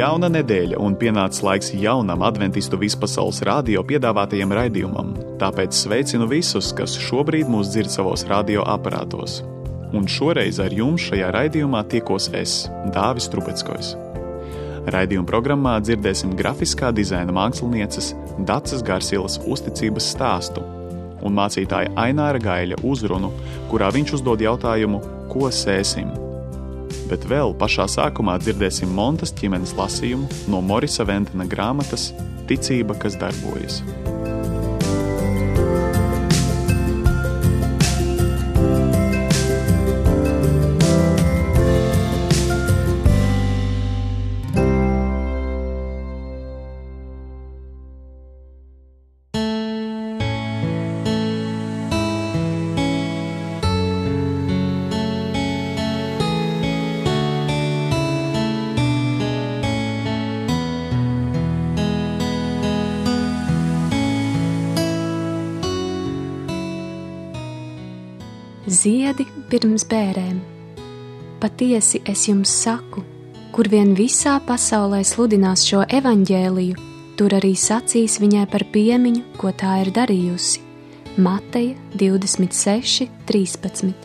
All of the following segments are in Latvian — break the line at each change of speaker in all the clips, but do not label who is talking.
jauna nedēļa un pienācis laiks jaunam adventistu vispasaules radio piedāvātajam raidījumam, tāpēc sveicinu visus, kas šobrīd mūs dzird savos radioaparātos. Un šoreiz ar jums šajā raidījumā tiekos es, Dāvis Trubetskojs. Raidījuma programmā dzirdēsim grafiskā dizaina mākslinieces Dacas Garsilas uzticības stāstu un mācītāja Aināra Gaiļa uzrunu, kurā viņš uzdod jautājumu, ko sēsim. Bet vēl pašā sākumā dzirdēsim Montas ķimenes lasījumu no Morisa Ventena grāmatas Ticība, kas darbojas.
Ziedi pirms bērēm. Patiesi es jums saku, kur vien visā pasaulē sludinās šo evaņģēliju, tur arī sacīs viņai par piemiņu, ko tā ir darījusi. Mateja 26:13.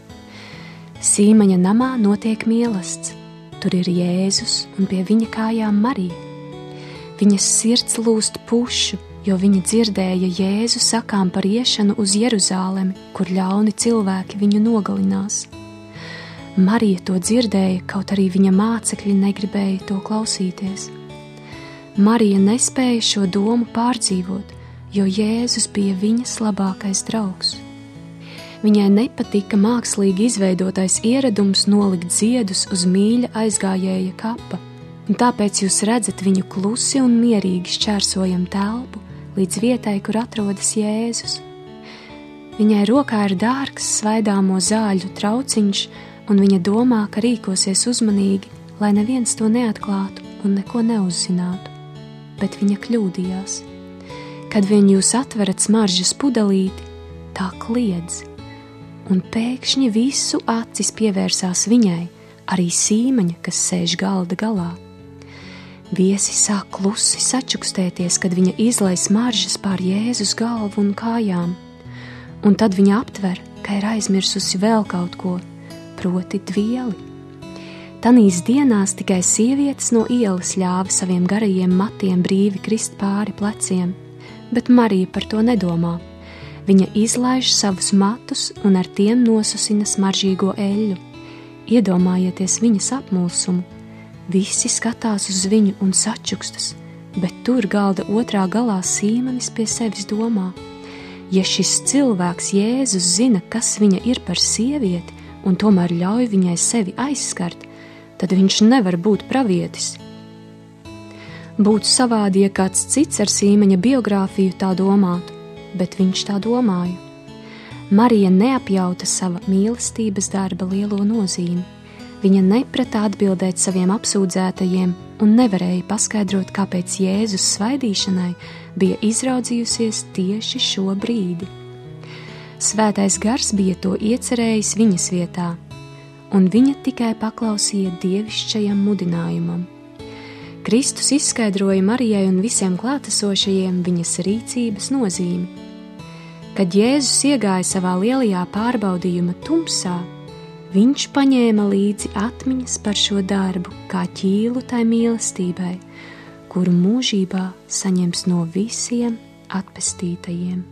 Sīmaņa namā notiek mielasts. Tur ir Jēzus un pie viņa kājām Marija. Viņas sirds lūst pušu, jo viņa dzirdēja Jēzu sakām par iešanu uz Jeruzālemi, kur ļauni cilvēki viņu nogalinās. Marija to dzirdēja, kaut arī viņa mācekļi negribēja to klausīties. Marija nespēja šo domu pārdzīvot, jo Jēzus bija viņas labākais draugs. Viņai nepatika mākslīgi izveidotais ieradums nolikt ziedus uz mīļa aizgājēja kapa, un tāpēc jūs redzat viņu klusi un mierīgi šķērsojam telpu līdz vietai, kur atrodas Jēzus. Viņai rokā ir dārgs svaidāmo zāļu trauciņš, un viņa domā, ka rīkosies uzmanīgi, lai neviens to neatklātu un neko neuzzinātu. Bet viņa kļūdījās. Kad vien jūs atverat smaržas pudelīti, tā kliedz, un pēkšņi visu acis pievērsās viņai, arī Sīmaņa, kas sēž galda galā. Viesi sāk klusi sačukstēties, kad viņa izlai smaržas pār Jēzus galvu un kājām, un tad viņa aptver, ka ir aizmirsusi vēl kaut ko, proti dvieli. Tanīs dienās tikai sievietes no ielas ļāva saviem garajiem matiem brīvi krist pāri pleciem, bet Marija par to nedomā. Viņa izlaiž savus matus un ar tiem nosusina smaržīgo eļļu. Iedomājieties viņas apmulsumu. Visi skatās uz viņu un sačukstas, bet tur galda otrā galā Sīmanis pie sevis domā: ja šis cilvēks Jēzus zina, kas viņa ir par sievieti, un tomēr ļauj viņai sevi aizskart, tad viņš nevar būt pravietis. Būtu savādi, ja kāds cits ar Sīmaņa biogrāfiju tā domātu, bet viņš tā domāja. Marija neapjauta sava mīlestības darba lielo nozīmi. Viņa neprata atbildēt saviem apsūdzētajiem un nevarēja paskaidrot, kāpēc Jēzus svaidīšanai bija izraudzījusies tieši šo brīdi. Svētais gars bija to iecerējis viņas vietā, un viņa tikai paklausīja dievišķajam mudinājumam. Kristus izskaidroja Marijai un visiem klātesošajiem viņas rīcības nozīmi. Kad Jēzus iegāja savā lielajā pārbaudījuma tumsā, viņš paņēma līdzi atmiņas par šo darbu, kā ķīlu tai mīlestībai, kuru mūžībā saņems no visiem atpestītajiem.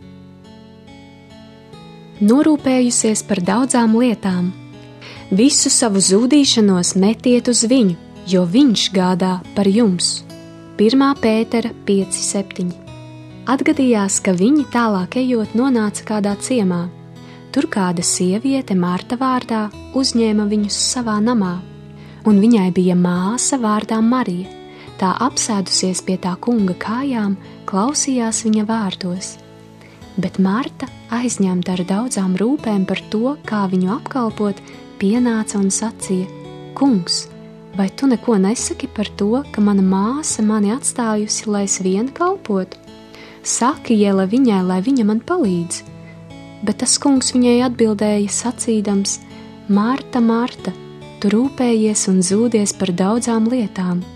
Norūpējusies par daudzām lietām, visu savu zūdīšanos metiet uz viņu, jo viņš gādā par jums. 1. Pētera 5:7. Atgadījās, ka viņi tālāk ejot nonāca kādā ciemā. Tur kāda sieviete Marta vārdā uzņēma viņus savā namā, un viņai bija māsa vārdā Marija. Tā apsēdusies pie tā kunga kājām, klausījās viņa vārdos. Bet Marta, aizņemta ar daudzām rūpēm par to, kā viņu apkalpot, pienāca un sacīja: Kungs, vai tu neko nesaki par to, ka mana māsa mani atstājusi, lai es viena kalpotu? Saki Jēla viņai, lai viņa man palīdz. Bet tas kungs viņai atbildēja sacīdams: Marta, Marta, tu rūpējies un zūdies par daudzām lietām,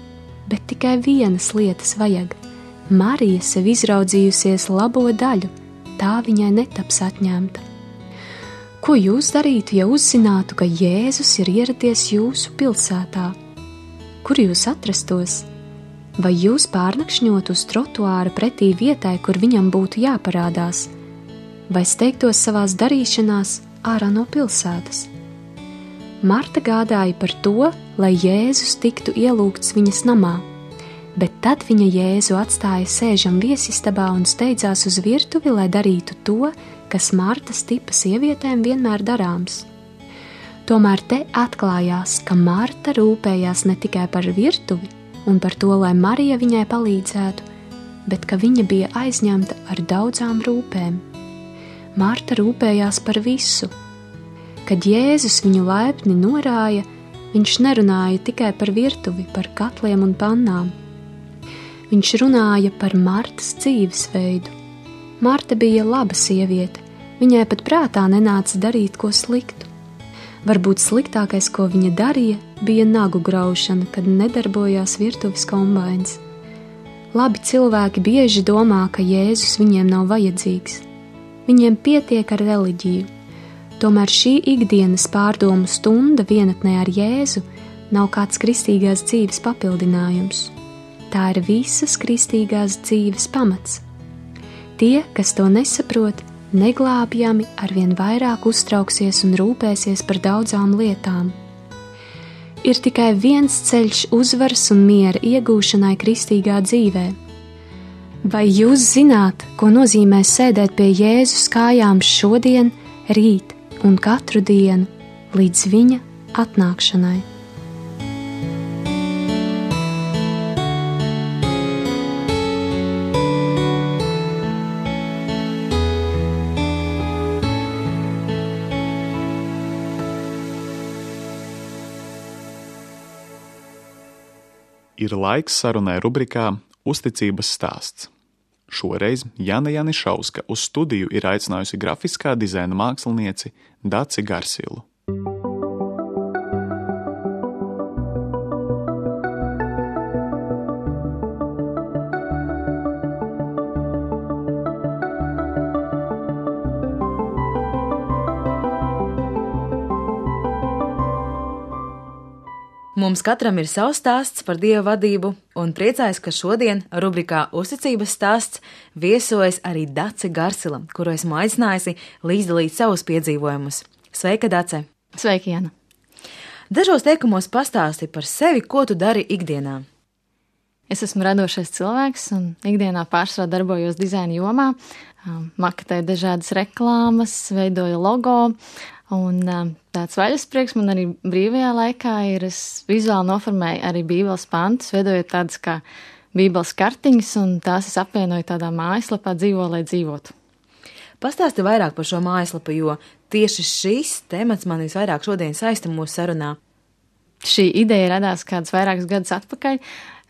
bet tikai vienas lietas vajag. Marija sev izraudzījusies labo daļu, tā viņai netaps atņemta. Ko jūs darītu, ja uzzinātu, ka Jēzus ir ieradies jūsu pilsētā? Kur jūs atrastos? Vai jūs pārnakšņot uz trotuāra pretī vietai, kur viņam būtu jāparādās? Vai steigtos savās darīšanās ārā no pilsētas? Marta gādāja par to, lai Jēzus tiktu ielūgts viņas namā, bet tad viņa Jēzu atstāja sēžam viesistabā un steidzās uz virtuvi, lai darītu to, kas Martas tipa sievietēm vienmēr darāms. Tomēr te atklājās, ka Marta rūpējās ne tikai par virtuvi un par to, lai Marija viņai palīdzētu, bet ka viņa bija aizņemta ar daudzām rūpēm. Marta rūpējās par visu. Kad Jēzus viņu laipni norāja, viņš nerunāja tikai par virtuvi, par katliem un pannām. Viņš runāja par Martas dzīvesveidu. Marta bija laba sieviete, viņai pat prātā nenāca darīt ko sliktu. Varbūt sliktākais, ko viņa darīja, bija nagu graušana, kad nedarbojās virtuves kombains. Labi cilvēki bieži domā, ka Jēzus viņiem nav vajadzīgs. Viņiem pietiek ar reliģiju. Tomēr šī ikdienas pārdomu stunda vienatnē ar Jēzu nav kāds kristīgās dzīves papildinājums. Tā ir visas kristīgās dzīves pamats. Tie, kas to nesaprot, neglābjami arvien vairāk uztrauksies un rūpēsies par daudzām lietām. Ir tikai viens ceļš uzvaras un miera iegūšanai kristīgā dzīvē. Vai jūs zināt, ko nozīmē sēdēt pie Jēzus kājām šodien, rīt un katru dienu līdz viņa atnākšanai?
Ir laiks sarunai rubrikā Uzticības stāsts. Šoreiz Jana Janišauska uz studiju ir aicinājusi grafiskā dizaina mākslinieci Daci Garsilu.
Mums katram ir savs stāsts par Dieva vadību, un priecājos, ka šodien rubrikā Uzticības stāsts viesojas arī Dace Garsila, kuru esmu aicinājusi līdzdalīt savus piedzīvojumus. Sveika, Dace!
Sveiki, Jana!
Dažos teikumos pastāsti par sevi, ko tu dari ikdienā.
Es esmu radošais cilvēks un ikdienā pārsvarā darbojos dizaina jomā, maketēju dažādas reklāmas, veidoju logo. Un tāds vaļasprieks man arī brīvajā laikā ir, es vizuāli noformēju arī bībeles pantus, veidojot tādas kā bībeles kartiņas, un tās es apvienoju tādā mājaslapā Dzīvo, lai dzīvotu.
Pastāsti vairāk par šo mājaslapu, jo tieši šis temats man visvairāk šodien saista mūsu sarunā.
Šī ideja radās kādus vairākus gadus atpakaļ.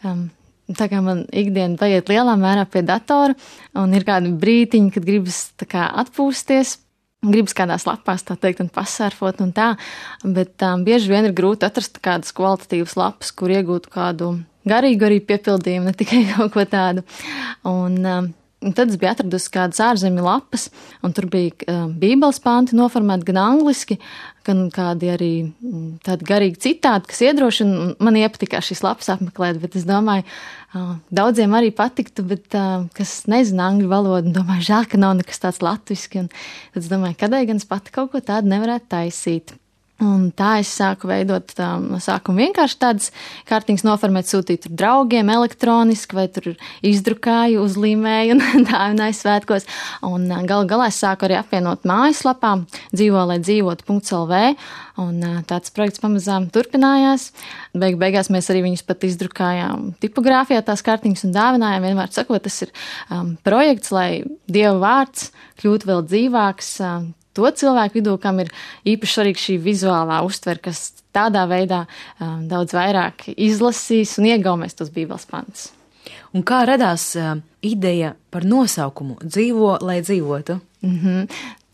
Tā kā man ikdiena paiet lielā mērā pie datora, un ir kādi brītiņi, kad gribas tā kā atpūsties, gribas kādās lapās, tā teikt, un pasērfot un tā, bet bieži vien ir grūti atrast kādas kvalitatīvas lapas, kur iegūt kādu garīgu arī piepildījumu, ne tikai kaut ko tādu. Un tad es biju atradusi kādas ārzemju lapas, un tur bija bībeles panti noformēti gan angliski, gan kādi arī tādi garīgi citādi, kas iedrošina. Man iepatikā šīs lapas apmeklēt, bet es domāju, daudziem arī patiktu, bet kas nezina angļu valodu, domāju, žēl, ka nav nekas tāds latviski. Un tad es domāju, kādēļ gan es pati kaut ko tādu nevarētu taisīt. Un tā es sāku veidot no sākuma vienkārši tādas kārtiņas noformēt, sūtīt tur draugiem elektroniski, vai tur izdrukāju, uzlīmēju un tā un aizsvētkos. Un galā es sāku arī apvienot mājaslapā Dzīvo, lai dzīvotu.lv, un tāds projekts pamazām turpinājās. Beigās mēs arī viņus pat izdrukājām tipogrāfijā tās kārtiņas un dāvinājām. Vienmēr sakot, tas ir projekts, lai Dieva vārds kļūtu vēl dzīvāks, to cilvēku vidū, kam ir īpaši svarīga šī vizuālā uztvere, kas tādā veidā daudz vairāk izlasīs un iegaumēs tos bībeles pantus.
Un kā radās ideja par nosaukumu Dzīvo, lai dzīvotu?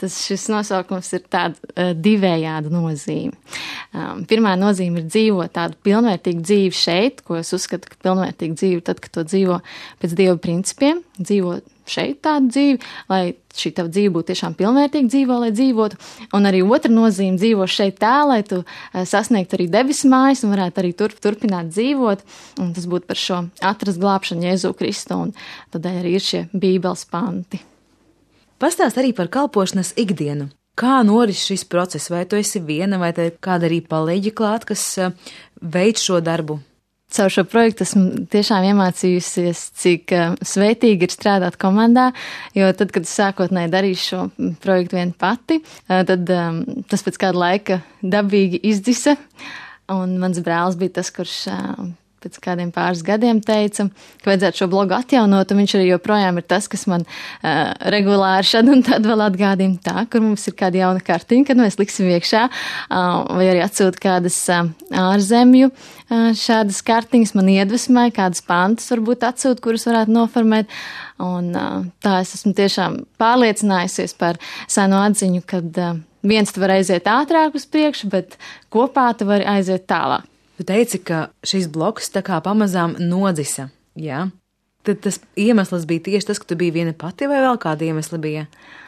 šis nosaukums ir tāda divējāda nozīme. Pirmā nozīme ir dzīvot tādu pilnvērtīgu dzīvi šeit, ko es uzskatu, ka pilnvērtīga dzīve tad, kad to dzīvo pēc Dieva principiem, dzīvo šeit tādu dzīvi, lai šī tava dzīve būtu tiešām pilnvērtīga dzīvo, lai dzīvotu. Un arī otra nozīme dzīvo šeit tā, lai tu sasniegtu arī debesu mājas un varētu arī turpināt dzīvot. Un tas būtu par šo atrast glābšanu Jēzu Kristu, un tādēļ arī ir šie Bībeles panti.
Pastāst arī par kalpošanas ikdienu. Kā noris šis process? Vai tu esi viena, vai te kāda arī palīģi klāt, kas veic šo darbu?
Caur šo projektu esmu tiešām iemācījusies, cik svētīgi ir strādāt komandā, jo tad, kad es sākotnēji darīju šo projektu vien pati, tad tas pēc kāda laika dabīgi izdzisa, un mans brālis bija tas, kurš pēc kādiem pāris gadiem teica, ka vajadzētu šo blogu atjaunot, un viņš arī joprojām ir tas, kas man regulāri šad un tad vēl atgādina tā, kur mums ir kāda jauna kartiņa, kad mēs liksim iekšā, vai arī atsūt kādas ārzemju šādas kartiņas, man iedvesmē, kādas pantas varbūt atsūt, kuras varētu noformēt, un tā es esmu tiešām pārliecinājusies par senu atziņu, kad viens tu var aiziet ātrāk uz priekšu, bet kopā tu vari aiziet tālāk.
Tu teici, ka šis bloks tā kā pamazām nodzisa, jā? Tad tas iemesls bija tieši tas, ka tu biji viena pati vai vēl kāda iemesla bija?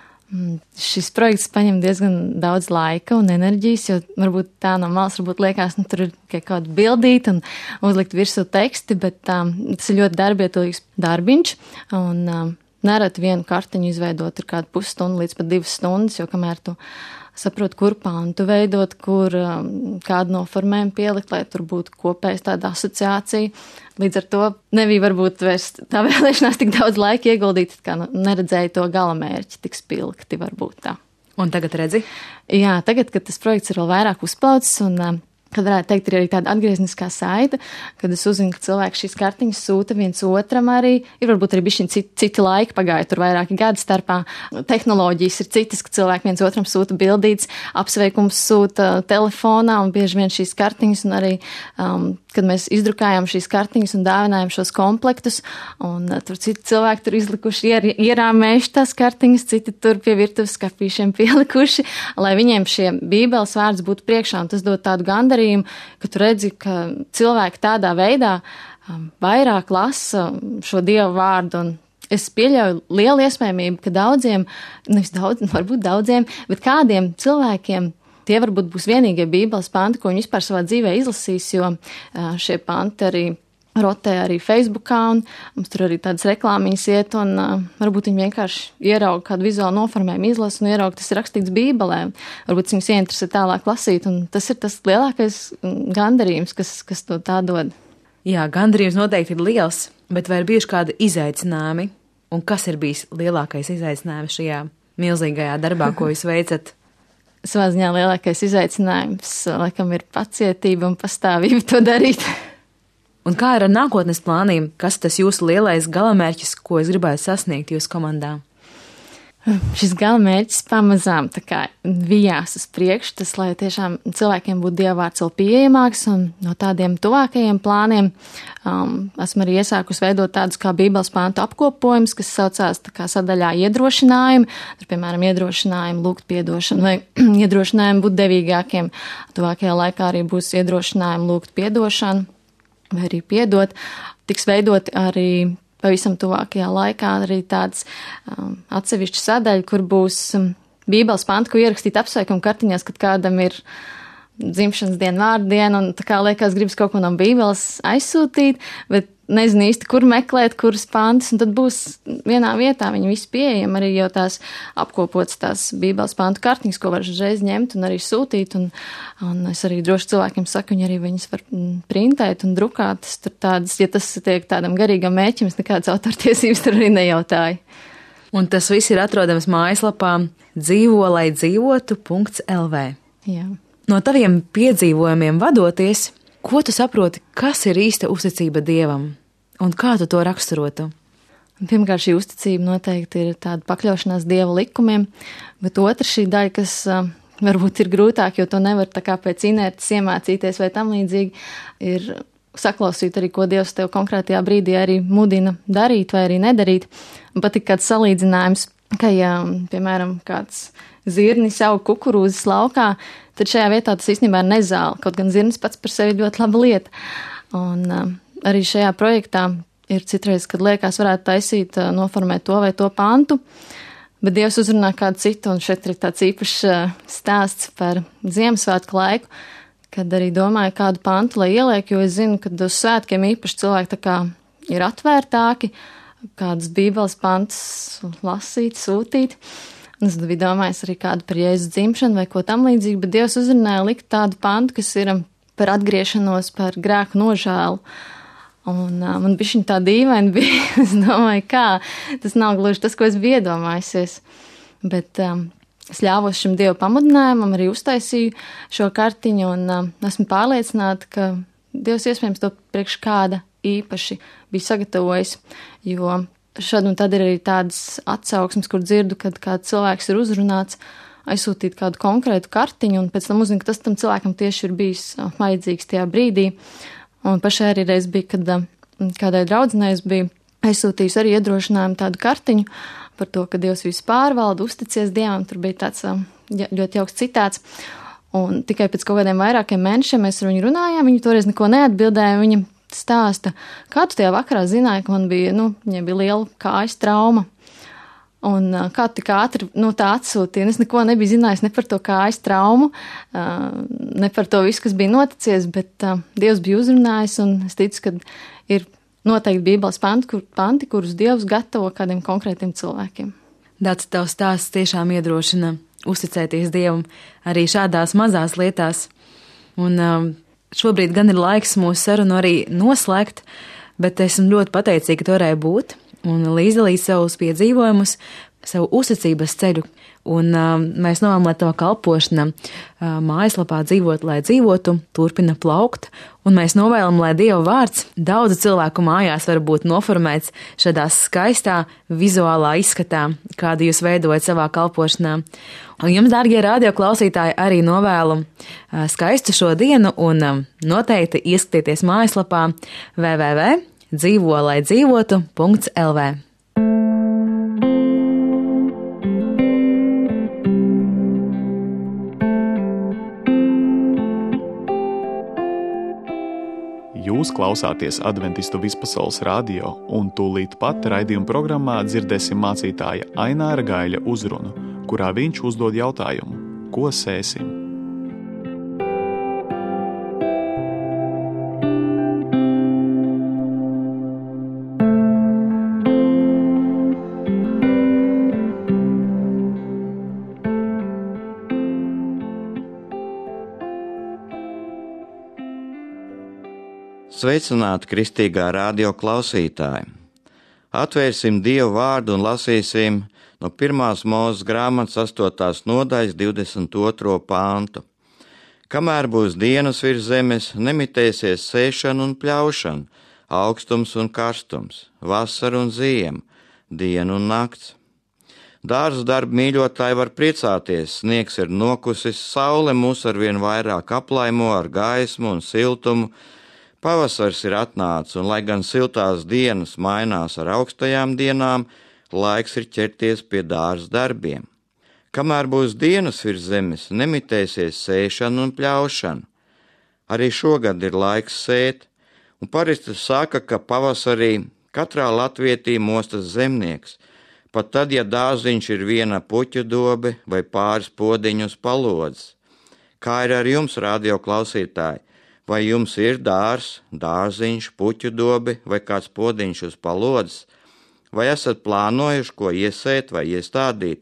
Šis projekts paņem diezgan daudz laika un enerģijas, jo varbūt tā no malas varbūt liekas, tur ir kaut bildīt un uzlikt virsū teksti, bet tas ir ļoti darbietilīgs darbiņš un nereti vienu kartiņu izveidot ir kādu pusstundu līdz pat 2 stundas, jo kamēr tu saprot, kur pantu veidot, kur kādu noformējumu pielikt, lai tur būtu kopējs tāda asociācija. Līdz ar to nebija varbūt vairs tā vēlēšanās tik daudz laika ieguldīt, kā neredzēja to galamērķi tik spilgti varbūt tā.
Un tagad redzi?
Jā, tagad, kad tas projekts ir vēl vairāk uzplaucis un kad varētu teikt, ir arī tāda atgriezniskā saita, kad es uzzinu, ka cilvēki šīs kartiņas sūta viens otram arī, ir varbūt arī bišķiņ citi laiki pagāja, tur vairāki gadi starpā, tehnoloģijas ir citas, ka cilvēki viens otram sūta bildītes, apsveikums sūta telefonā un bieži vien šīs kartiņas un arī, kad mēs izdrukājām šīs kartiņas un dāvinājām šos komplektus, un tur citi cilvēki tur izlikuši, ierāmējuši tās kartiņas, citi tur pie virtuves skapīšiem pielikuši, lai viņiem šie Bībeles vārds būtu priekšā, un tas dod tādu gandarījumu, ka tu redzi, ka cilvēki tādā veidā vairāk lasa šo Dievu vārdu, un es pieļauju lielu iespējamību, ka daudziem, varbūt daudziem, bet kādiem cilvēkiem tie varbūt būs vienīgie Bībeles panti, ko viņi vispār savā dzīvē izlasīs, jo šie panti arī rotē arī Facebookā, un mums tur arī tādas reklāmiņas iet, un varbūt viņi vienkārši ierauga kādu vizuālu noformējumu izlasu un ierauga, tas ir rakstīts Bībelē. Varbūt viņus ieinteresē tālāk lasīt, un tas ir tas lielākais gandarījums, kas to tā dod.
Jā, gandarījums noteikti ir liels, bet vai ir bijuši kādi izaicinājumi, un kas ir bijis lielākais izaicinājums šajā milzīgajā darbā, ko jūs veicat?
Savā ziņā lielākais izaicinājums, laikam, ir pacietība un pastāvība to darīt.
Un kā ir ar nākotnes plāniem? Kas tas jūsu lielais galamērķis, ko es gribētu sasniegt jūsu komandā?
Šis galamērķis pamazām tā kā vijās uz priekšu, tas, lai tiešām cilvēkiem būtu Dieva vārds vēl pieejamāks, un no tādiem tuvākajiem plāniem esmu arī iesākus veidot tādus kā Bībeles pantu apkopojums, kas saucās tā kā sadaļā iedrošinājumi, tur, piemēram, iedrošinājumi lūgt piedošanu vai iedrošinājumi būt devīgākiem. Tuvākajā laikā arī būs iedrošinājumi lūgt piedošanu vai arī piedot. Tiks veidot arī pavisam tuvākajā laikā arī tāds atsevišķi sadaļa, kur būs Bībeles panti, ko ierakstīt apsveikumu kartiņās, kad kādam ir dzimšanas diena, vārdiena, un tā kā liekas, gribas kaut ko no Bībeles aizsūtīt, bet nezinu īsti, kur meklēt, kuras pantas, un tad būs vienā vietā viņi visi pieejami, arī jau tās apkopotas tās Bībeles pantu kartiņas, ko var uzreiz ņemt un arī sūtīt, un es arī droši cilvēkiem saku, viņi arī viņas var printēt un drukāt, tur tādas, ja tas tiek tādam garīgam mēķim, es nekādas autortiesības tur arī nejautāju.
Un tas viss ir atrodams mājaslapā dzīvo-lai-dzīvotu.lv.
Jā.
No taviem piedzīvojumiem vadoties, ko tu saproti, kas ir īsta uzticība Dievam, un kā tu to raksturotu?
Pirmkārt, šī uzticība noteikti ir tāda pakļaušanās Dieva likumiem, bet otra šī daļa, kas varbūt ir grūtāk, jo to nevar tā kā pēc inerces iemācīties vai tam līdzīgi, ir saklausīt arī, ko Dievs tev konkrētajā brīdī arī mudina darīt vai arī nedarīt. Un pat ir kāds salīdzinājums, ka, ja, piemēram, kāds zirnis aug kukurūzas laukā, tad šajā vietā tas īstenībā ir nezāle, kaut gan zirnis pats par sevi ļoti laba lieta. Un arī šajā projektā ir citreiz, kad liekas varētu taisīt, noformēt to vai to pantu, bet Dievs uzrunā kādu citu, un šeit ir tāds īpašs stāsts par Ziemassvētku laiku, kad arī domāju kādu pantu, lai ieliek, jo es zinu, ka uz svētkiem īpaši cilvēki tā kā ir atvērtāki, kādas bībeles pantus lasīt, sūtīt. Un es biju domājis arī kādu par Jēzus dzimšanu vai ko tam līdzīgi, bet Dievs uzrunāja likt tādu pantu, kas ir par atgriešanos, par grēku nožēlu. Un man bišķiņ tā dīvaini bija, es domāju, kā, tas nav gluži tas, ko es biju iedomājusies. Bet es ļāvos šim Dieva pamudinājumam, arī uztaisīju šo kartiņu un esmu pārliecināta, ka Dievs iespējams to priekš kāda īpaši bija sagatavojis, jo šad un tad ir arī tādas atsauksmes, kur dzirdu, kad kāds cilvēks ir uzrunāts, aizsūtīt kādu konkrētu kartiņu, un pēc tam uzzinu, ka tas tam cilvēkam tieši ir bijis vajadzīgs tajā brīdī. Un pašai arī reiz bija, kad kādai draudzenei es biju aizsūtījusi arī iedrošinājumu tādu kartiņu par to, ka Dievs visu pārvalda, uzticies Dievam, tur bija tāds ļoti jauks citāts. Un tikai pēc kaut kādiem vairākiem mēnešiem mēs ar viņu runājām, viņa toreiz neko neatbildēja, viņa stāsta, kā tu tajā vakarā zināji, ka man bija, viņai bija liela kājas trauma. Un kā tu tik ātri tā atsūtīja, un es neko nebiju zinājis ne par to kājas traumu, ne par to visu, kas bija noticies, bet Dievs bija uzrunājis, un es ticu, ka ir noteikti Bībeles panti, kurus Dievs gatavo kādiem konkrētiem cilvēkiem.
Dācis, tavs stāsts tiešām iedrošina uzticēties Dievam arī šādās mazās lietās. Un šobrīd gan ir laiks mūsu sarunu arī noslēgt, bet esmu ļoti pateicīga, ka tu varēji būt un līdzdalīt savus piedzīvojumus, savu uzticības ceļu. Un mēs novēlam, lai tava kalpošana mājaslapā Dzīvot, lai dzīvotu, turpina plaukt. Un mēs novēlam, lai Dieva vārds daudzu cilvēku mājās var būt noformēts šādā skaistā vizuālā izskatā, kādu jūs veidojat savā kalpošanā. Un jums, dārgie radio klausītāji, arī novēlu skaistu šo dienu un noteikti ieskatieties mājaslapā www.dzīvolaidzīvotu.lv.
Jūs klausāties Adventistu vispasaules radio, un tūlīt pat raidījuma programmā dzirdēsim mācītāja Aināra Gaļa uzrunu, kurā viņš uzdod jautājumu: ko sēsim?
Sveicināti kristīgā radio klausītāji! Atvērsim Dievu vārdu un lasīsim no 1. Mūzes grāmatas 8. nodaļas 22. pāntu. Kamēr būs dienas virs zemes, nemitēsies sēšana un pļaušana, augstums un karstums, vasara un ziema, diena un nakts. Dārza darba mīļotāji var priecāties, sniegs ir nokusis, saule mūs arvien vairāk aplaimo ar gaismu un siltumu. Pavasars ir atnācis, un lai gan siltās dienas mainās ar augstajām dienām, laiks ir ķerties pie dārza darbiem. Kamēr būs dienas virs zemes, nemitēsies sēšana un pļaušana. Arī šogad ir laiks sēt, un parasti saka, ka pavasarī katrā latvietī mostas zemnieks, pat tad, ja dārziņš ir viena puķu dobe vai pāris podiņus palodzes. Kā ir ar jums, radio klausītāji? Vai jums ir dārziņš, puķu dobi vai kāds podiņš uz palodzes? Vai esat plānojuši, ko iesēt vai iestādīt?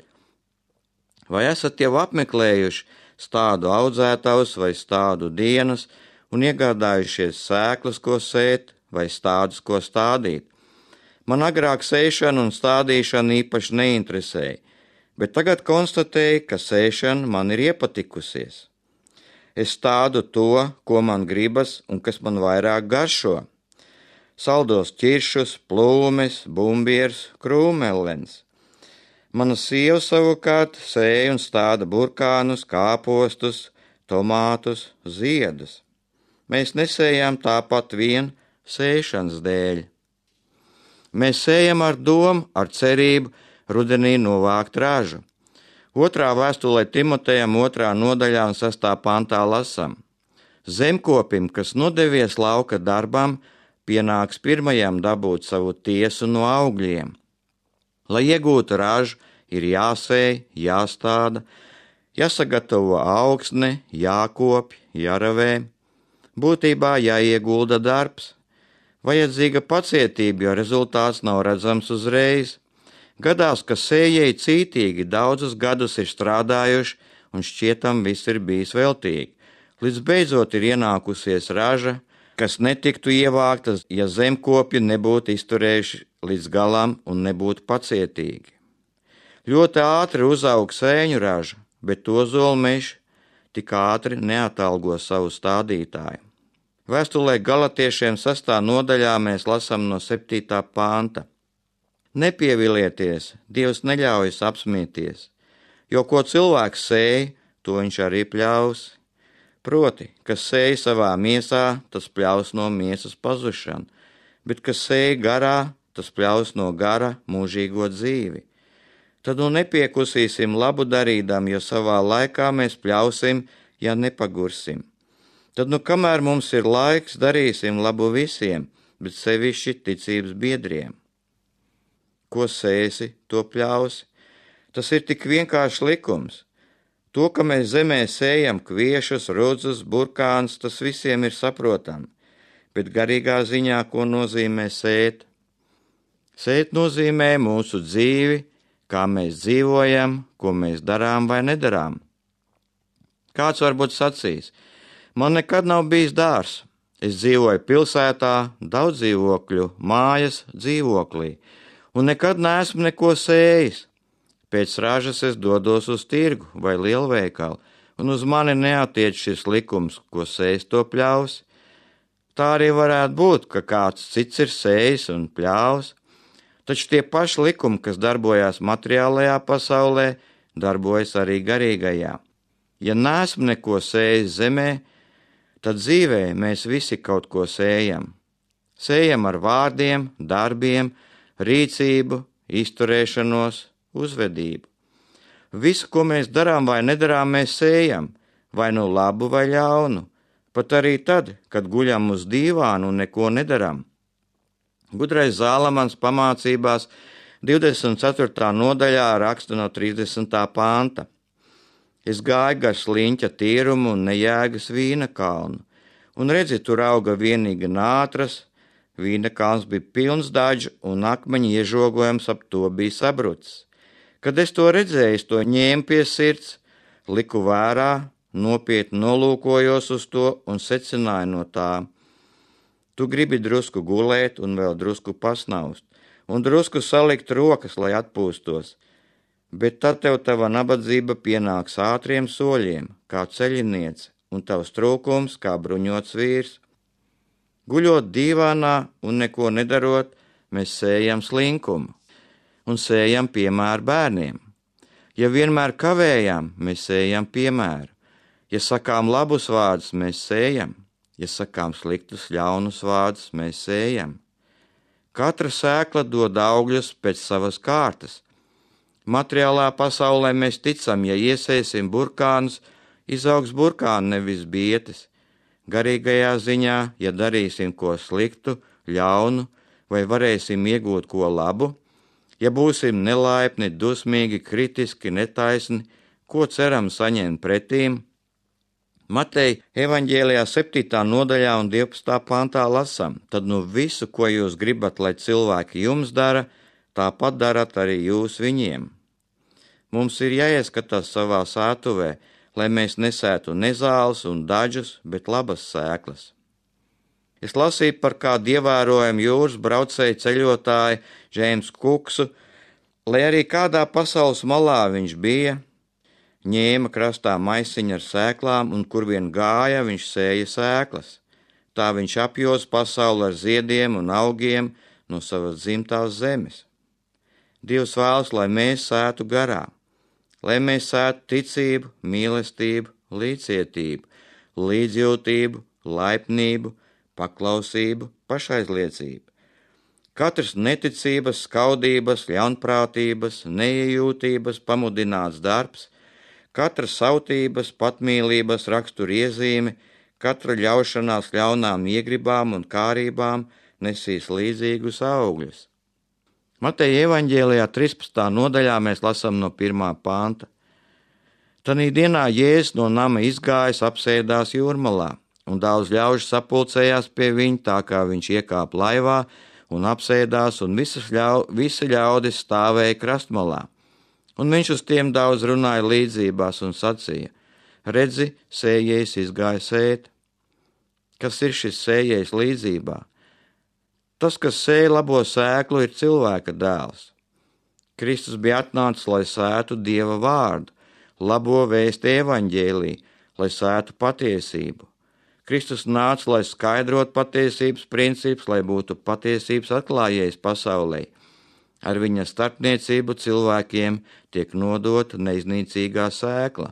Vai esat jau apmeklējuši stādu audzētavus vai stādu dienas un iegādājušies sēklas, ko sēt, vai stādus, ko stādīt? Man agrāk sēšana un stādīšana īpaši neinteresēja, bet tagad konstatēju, ka sēšana man ir iepatikusies. Es stādu to, ko man gribas un kas man vairāk garšo. Saldos ķiršus, plūmes, bumbierus, krūmelens. Mana sieva savukārt sēja un stāda burkānus, kāpostus, tomātus, ziedus. Mēs nesējām tāpat vien sēšanas dēļ. Mēs sējam ar domu, ar cerību, rudenī novākt ražu. 2. vēstulē Timotejam 2. nodaļā un 6. pantā lasam: Zemkopim, kas nodevies lauka darbam, pienāks pirmajam dabūt savu tiesu no augļiem. Lai iegūtu ražu, ir jāsēj, jāstāda, jāsagatavo augsne, jākopj, jāravē. Būtībā jāiegulda darbs. Vajadzīga pacietība, jo rezultāts nav redzams uzreiz. Gadās, ka sējēji cītīgi daudzus gadus ir strādājuši un šķietam viss ir bijis veltīgi. Līdz beidzot ir ienākusies raža, kas netiktu ievāktas, ja zemkopji nebūtu izturējuši līdz galam un nebūtu pacietīgi. Ļoti ātri uzaug sēņu raža, bet ozolmeži tik ātri neatalgo savu stādītāju. Vēstulē Galatiešiem 6. nodaļā mēs lasām no 7. panta. Nepievilieties, Dievs neļaujas apsmieties, jo ko cilvēks sēj, to viņš arī pļaus. Proti, kas sēj savā miesā, tas pļaus no miesas pazušanu, bet kas sēj garā, tas pļaus no gara mūžīgo dzīvi. Tad nu nepiekusīsim labu darīdam, jo savā laikā mēs pļausim, ja nepagursim. Tad nu kamēr mums ir laiks, darīsim labu visiem, bet sevišķi ticības biedriem. Ko sēsi, to pļausi. Tas ir tik vienkāršs likums. To, ka mēs zemē sējam kviešus, rudzus, burkānus, tas visiem ir saprotami, bet garīgā ziņā, ko nozīmē sēt? Sēt nozīmē mūsu dzīvi, kā mēs dzīvojam, ko mēs darām vai nedarām. Kāds varbūt sacīs: man nekad nav bijis dārs. Es dzīvoju pilsētā, daudz dzīvokļu, mājas dzīvoklī, un nekad neesmu neko sējis. Pēc ražas es dodos uz tirgu vai lielveikalu, un uz mani neatiec šis likums, ko sējis, to pļaus. Tā arī varētu būt, ka kāds cits ir sējis un pļaus, taču tie paši likumi, kas darbojās materiālajā pasaulē, darbojas arī garīgajā. Ja neesmu neko sējis zemē, tad dzīvē mēs visi kaut ko sējam. Sējam ar vārdiem, darbiem, rīcību, izturēšanos, uzvedību. Visu, ko mēs darām vai nedarām, mēs sējam, vai nu labu vai ļaunu, pat arī tad, kad guļam uz dīvānu un neko nedaram. Gudrais Zālamans pamācībās 24. nodaļā raksta no 30. panta. Es gāju gar sliņķa tīrumu un nejēgas vīna kalnu, un redzi, tur auga vienīgi nātras, vīna kalns bija pilns daļu un akmeņu iežogojums ap to bija sabrucis. Kad es to redzēju, es to ņēmu pie sirds, liku vērā, nopietni nolūkojos uz to un secināju no tā. Tu gribi drusku gulēt un vēl drusku pasnaust, un drusku salikt rokas, lai atpūstos, bet tad tev tava nabadzība pienāks ātriem soļiem, kā ceļiniece, un tavs trūkums kā bruņots vīrs. Guļot dīvānā un neko nedarot, mēs sējam slinkumu un sējam piemēru bērniem. Ja vienmēr kavējam, mēs sējam piemēru. Ja sakām labus vārdus, mēs sējam. Ja sakām sliktus, ļaunus vārdus, mēs sējam. Katra sēkla dod augļus pēc savas kārtas. Materiālā pasaulē mēs ticam, ja iesēsim burkānus, izaugs burkāni, nevis bietes. Garīgajā ziņā, ja darīsim ko sliktu, ļaunu, vai varēsim iegūt ko labu, ja būsim nelaipni, dusmīgi, kritiski, netaisni, ko ceram saņemt pretīm? Mateja evaņģēlijā 7. nodaļā un 12. pantā lasam: tad nu visu, ko jūs gribat, lai cilvēki jums dara, tāpat darat arī jūs viņiem. Mums ir jāieskatās savā sētuvē, lai mēs nesētu nezāles un daļus, bet labas sēklas. Es lasīju par kādu ievērojumu jūras braucēju ceļotāju Džeimsu Kuksu, lai arī kādā pasaules malā viņš bija, ņēma krastā maisiņu ar sēklām, un kur vien gāja, viņš sēja sēklas. Tā viņš apjos pasauli ar ziediem un augiem no savas dzimtās zemes. Dievs vēlas, lai mēs sētu garā, lai mēs sētu ticību, mīlestību, līdzcietību, līdzjūtību, laipnību, paklausību, pašaizliecību. Katrs neticības, skaudības, ļaunprātības, neiejūtības pamudināts darbs, katra sautības, patmīlības raksturiezīme, katra ļaušanās ļaunām iegribām un kārībām nesīs līdzīgus augļus. Mateja evaņģēlijā 13. nodaļā mēs lasām no 1. panta. Tanī dienā Jēzus no nama izgājis, apsēdās jūrmalā, un daudz ļaužu sapulcējās pie viņa, tā kā viņš iekāpa laivā un apsēdās, un visi ļaudis stāvēja krastmalā. Un viņš uz tiem daudz runāja līdzībās un sacīja: redzi, sējējs izgāja sēt. Kas ir šis sējējs līdzībā? Tas, kas sēja labo sēklu, ir cilvēka dēls. Kristus bija atnācis, lai sētu Dieva vārdu, labo vēsti evaņģēliju, lai sētu patiesību. Kristus nāca, lai skaidrotu patiesības principus, lai būtu patiesības atklājējs pasaulē. Ar viņa starpniecību cilvēkiem tiek nodota neiznīcīgā sēkla.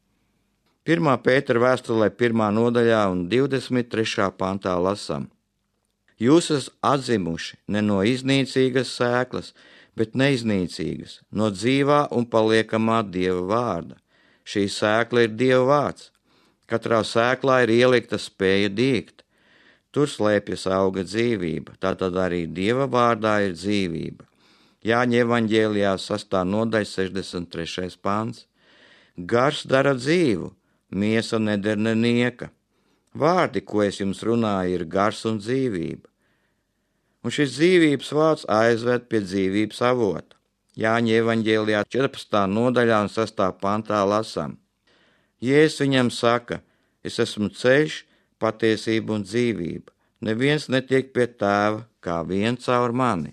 1. Pētera vēstulē 1. nodaļā un 23. pantā lasām: Jūs esat atzimuši ne no iznīcīgas sēklas, bet neiznīcīgas, no dzīvā un paliekamā Dieva vārda. Šī sēkla ir Dieva vārds. Katrā sēklā ir ielikta spēja dīgt. Tur slēpjas auga dzīvība, tātad arī Dieva vārdā ir dzīvība. Jāņa evaņģēlijā 6. nodaļa 63. pants. Gars dara dzīvu, miesa neder nenieka. Vārdi, ko es jums runāju, ir gars un dzīvība. Un šis dzīvības vārds aizved pie dzīvības avota. Jāņa evaņģēlijā 14. nodaļā un 6. pantā lasām. Jēzus viņam saka: es esmu ceļš, patiesība un dzīvība. Neviens netiek pie tēva kā vien caur mani.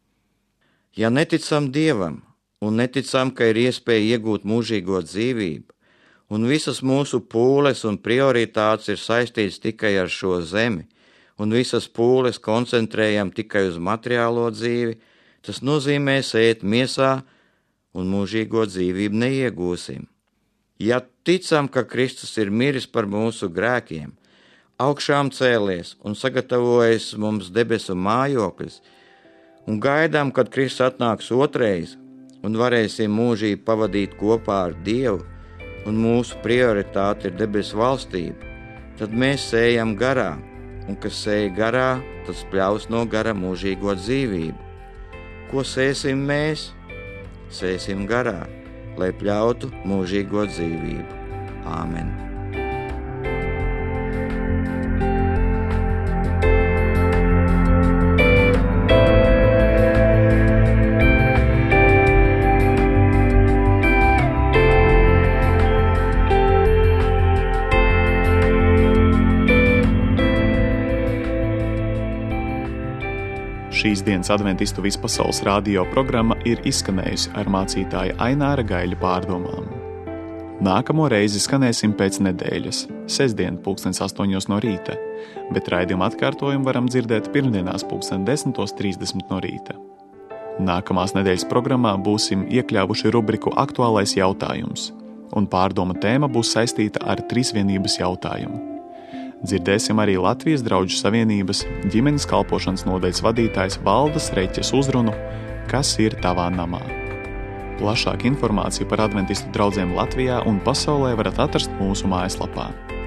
Ja neticam Dievam un neticam, ka ir iespēja iegūt mūžīgo dzīvību, un visas mūsu pūles un prioritātes ir saistītas tikai ar šo zemi, un visas pūles koncentrējam tikai uz materiālo dzīvi, tas nozīmē sēt miesā un mūžīgo dzīvību neiegūsim. Ja ticam, ka Kristus ir miris par mūsu grēkiem, augšām cēlies un sagatavojis mums debesu mājokļus, un gaidām, kad Kristus atnāks otrais, un varēsim mūžīgi pavadīt kopā ar Dievu, un mūsu prioritāte ir debesu valstība, tad mēs sējam garā, un kas sēja garā, tas pļaus no gara mūžīgo dzīvību. Ko sēsim mēs? Sēsim garā, lai pļautu mūžīgo dzīvību. Āmen!
Šīs dienas adventistu vispasaules radio programma ir izskanējusi ar mācītāja Aināra Gaiļa pārdomām. Nākamo reizi skanēsim pēc nedēļas, sestdien 8:00 no rīta, bet raidījuma atkārtojumu varam dzirdēt pirmdienās 10:30 no rīta. Nākamās nedēļas programmā būsim iekļāvuši rubriku Aktuālais jautājums, un pārdoma tēma būs saistīta ar trīsvienības jautājumu. Dzirdēsim arī Latvijas Drauģu savienības ģimenes kalpošanas nodaļas vadītājs Valdas Reķes uzrunu Kas ir tavā namā? Plašāku informāciju par adventistu draudzēm Latvijā un pasaulē varat atrast mūsu mājaslapā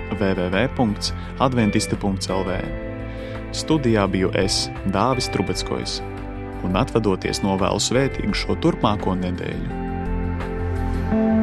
www.adventisti.lv. Studijā biju es, Dāvis Trubeckojs, un atvadoties novēlu svētīgu šo turpmāko nedēļu.